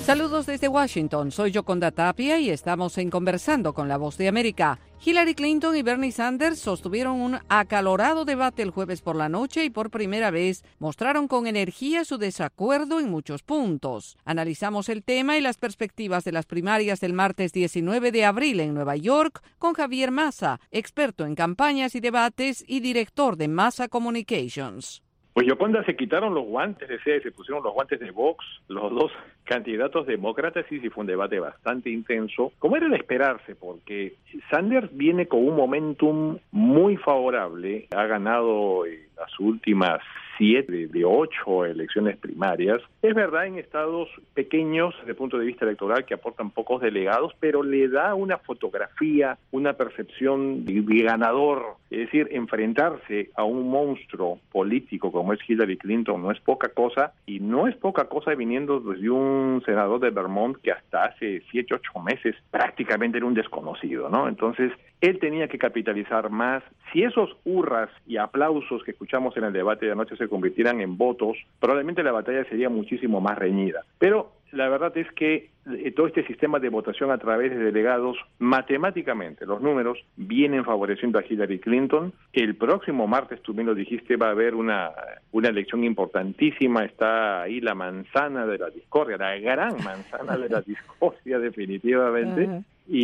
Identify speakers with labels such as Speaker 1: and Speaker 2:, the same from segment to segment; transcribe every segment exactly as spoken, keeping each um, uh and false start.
Speaker 1: Saludos desde Washington, soy Yoconda Tapia y estamos en Conversando con la Voz de América. Hillary Clinton y Bernie Sanders sostuvieron un acalorado debate el jueves por la noche y por primera vez mostraron con energía su desacuerdo en muchos puntos. Analizamos el tema y las perspectivas de las primarias del martes diecinueve de abril en Nueva York con Javier Massa, experto en campañas y debates y director de Massa Communications.
Speaker 2: Pues Yoconda, se quitaron los guantes de sede, se pusieron los guantes de box, los dos candidatos demócratas, y sí fue un debate bastante intenso, como era de esperarse, porque Sanders viene con un momentum muy favorable, ha ganado eh, las últimas siete de ocho elecciones primarias. Es verdad, en estados pequeños desde el punto de vista electoral que aportan pocos delegados, pero le da una fotografía, una percepción de, de ganador. Es decir, enfrentarse a un monstruo político como es Hillary Clinton no es poca cosa, y no es poca cosa viniendo desde un senador de Vermont que hasta hace siete, ocho meses prácticamente era un desconocido, ¿no? Entonces, él tenía que capitalizar más. Si esos hurras y aplausos que escuchamos en el debate de anoche se convirtieran en votos, probablemente la batalla sería muchísimo más reñida. Pero la verdad es que eh, todo este sistema de votación a través de delegados, matemáticamente, los números vienen favoreciendo a Hillary Clinton. El próximo martes, tú bien lo dijiste, va a haber una, una elección importantísima. Está ahí la manzana de la discordia, la gran manzana de la discordia, definitivamente. Uh-huh.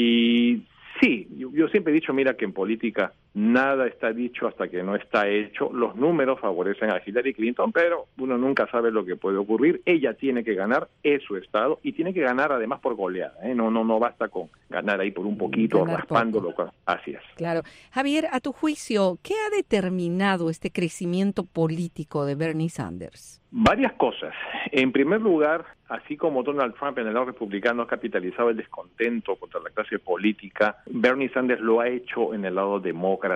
Speaker 2: Y sí, yo, yo siempre he dicho, mira, que en política nada está dicho hasta que no está hecho. Los números favorecen a Hillary Clinton, pero uno nunca sabe lo que puede ocurrir. Ella tiene que ganar, es su estado, y tiene que ganar además por goleada, ¿eh? No, no, no basta con ganar ahí por un poquito, ganar raspándolo. Poco. Así es.
Speaker 1: Claro. Javier, a tu juicio, ¿qué ha determinado este crecimiento político de Bernie Sanders?
Speaker 2: Varias cosas. En primer lugar, así como Donald Trump en el lado republicano ha capitalizado el descontento contra la clase política, Bernie Sanders lo ha hecho en el lado demócrata.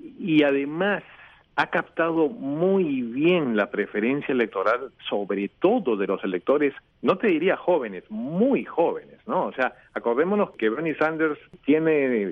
Speaker 2: Y además ha captado muy bien la preferencia electoral, sobre todo de los electores, no te diría jóvenes, muy jóvenes, ¿no? O sea, acordémonos que Bernie Sanders tiene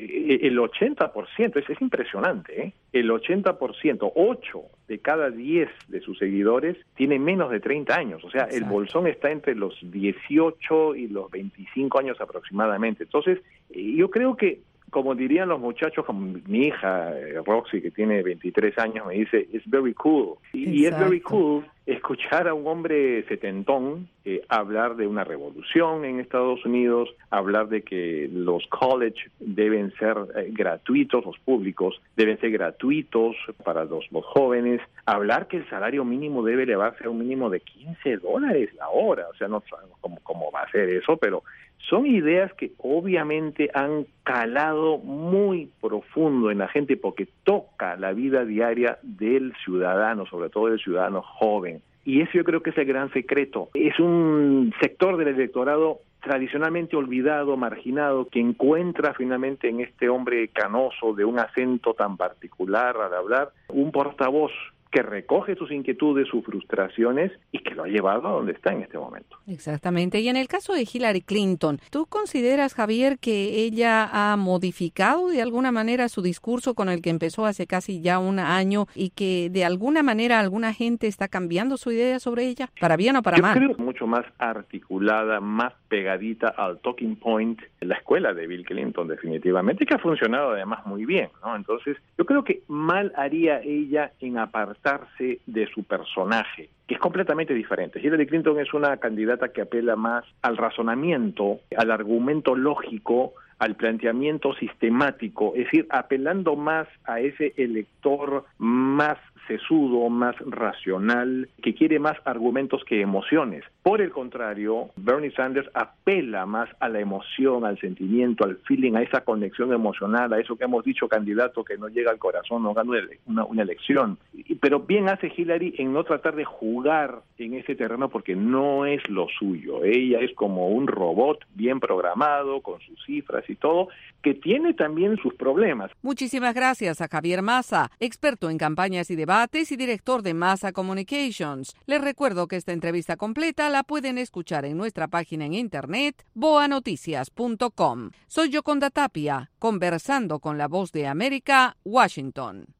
Speaker 2: el ochenta por ciento, es, es impresionante, ¿eh? El ochenta por ciento, ocho de cada diez de sus seguidores tiene menos de treinta años, o sea, exacto, el bolsón está entre los dieciocho y los veinticinco años aproximadamente. Entonces, yo creo que, como dirían los muchachos, como mi hija Roxy, que tiene veintitrés años, me dice, it's very cool. Y es very cool escuchar a un hombre setentón eh, hablar de una revolución en Estados Unidos, hablar de que los college deben ser eh, gratuitos, los públicos deben ser gratuitos para los, los jóvenes, hablar que el salario mínimo debe elevarse a un mínimo de quince dólares la hora. O sea, no sabemos cómo, cómo va a ser eso, pero son ideas que obviamente han calado muy profundo en la gente porque toca la vida diaria del ciudadano, sobre todo del ciudadano joven. Y eso yo creo que es el gran secreto. Es un sector del electorado tradicionalmente olvidado, marginado, que encuentra finalmente en este hombre canoso de un acento tan particular al hablar un portavoz que recoge sus inquietudes, sus frustraciones y que lo ha llevado a donde está en este momento.
Speaker 1: Exactamente. Y en el caso de Hillary Clinton, ¿tú consideras, Javier, que ella ha modificado de alguna manera su discurso con el que empezó hace casi ya un año y que de alguna manera alguna gente está cambiando su idea sobre ella, para bien o para
Speaker 2: Yo
Speaker 1: mal?
Speaker 2: Yo creo que es mucho más articulada, más pegadita al talking point de la escuela de Bill Clinton, definitivamente, que ha funcionado además muy bien, ¿no? Entonces, yo creo que mal haría ella en apartar de su personaje, que es completamente diferente. Hillary Clinton es una candidata que apela más al razonamiento, al argumento lógico, al planteamiento sistemático, es decir, apelando más a ese elector más sesudo, más racional, que quiere más argumentos que emociones. Por el contrario, Bernie Sanders apela más a la emoción, al sentimiento, al feeling, a esa conexión emocional, a eso que hemos dicho, candidato que no llega al corazón, no gana una, una elección. Pero bien hace Hillary en no tratar de jugar en ese terreno porque no es lo suyo. Ella es como un robot bien programado, con sus cifras y todo, que tiene también sus problemas.
Speaker 1: Muchísimas gracias a Javier Massa, experto en campañas y debates y director de Massa Communications. Les recuerdo que esta entrevista completa la pueden escuchar en nuestra página en internet boa noticias punto com. Soy Yoconda Tapia, conversando con la Voz de América, Washington.